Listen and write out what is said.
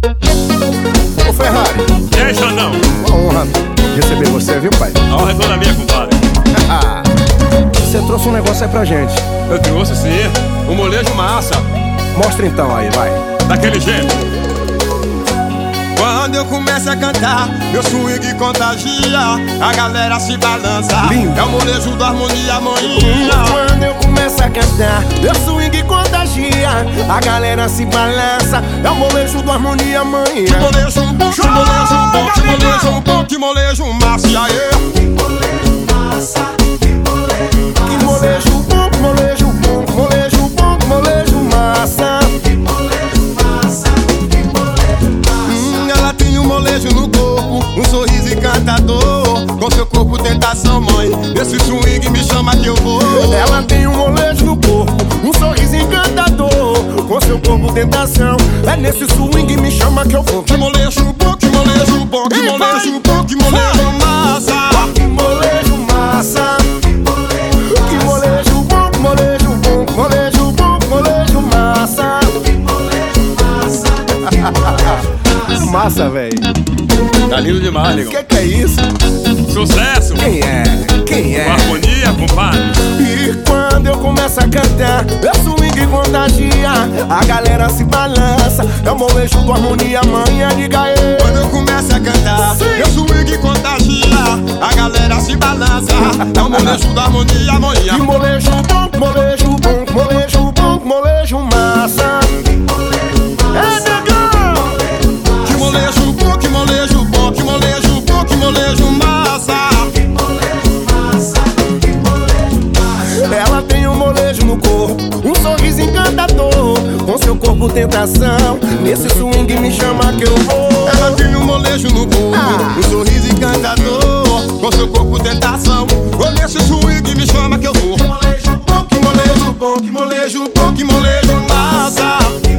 Ô Ferrari. E aí, Xandão? Uma honra receber você, viu, pai? A honra é toda minha, compadre. Você trouxe um negócio aí pra gente. Eu trouxe sim, um molejo massa. Mostra então aí, vai. Daquele jeito. Quando eu começo a cantar, meu swing contagia, a galera se balança. Lindo. É o molejo do harmonia, manhinha. Quando eu começo a cantar, meu swing contagia, a galera se balança. É o molejo do harmonia, mãe. Que molejo bom, que molejo bom, que molejo bom, que molejo massa, e aí? Que molejo bom, que molejo bom, que molejo bom, que molejo massa. Ela tem um molejo no corpo, um sorriso encantador. Com seu corpo tentação, mãe, esse swing me chama que eu vou. Ela tem um molejo no corpo, um sorriso encantador. Com seu corpo tentação, é nesse swing me chama que eu vou. Que molejo bom, que molejo bom, que molejo bom, que molejo massa. Que molejo massa. Que molejo bom, que molejo bom, que molejo bom, que molejo massa. Massa, véi. Tá lindo demais, negão. Que é isso? Sucesso! Quem é? Quem é? Com harmonia, compadre. E quando eu começo a cantar, meu swing contagia, a galera se balança. É o molejo do harmonia, manhã, diga aí. Quando eu começo a cantar, meu swing contagia, a galera se balança. É o molejo da harmonia, manhã. Que molejo bom, que molejo bom, que molejo bom, que molejo massa. É negão! Que molejo bom, que molejo bom, que molejo bom, que molejo massa. Ela tem um molejo no corpo, um sorriso encantador. Com seu corpo tentação, nesse swing me chama que eu vou. Ela tem um molejo no corpo, um sorriso encantador. Com seu corpo tentação, nesse swing me chama que eu vou. Que molejo bom, que molejo bom, Que molejo bom, que molejo massa.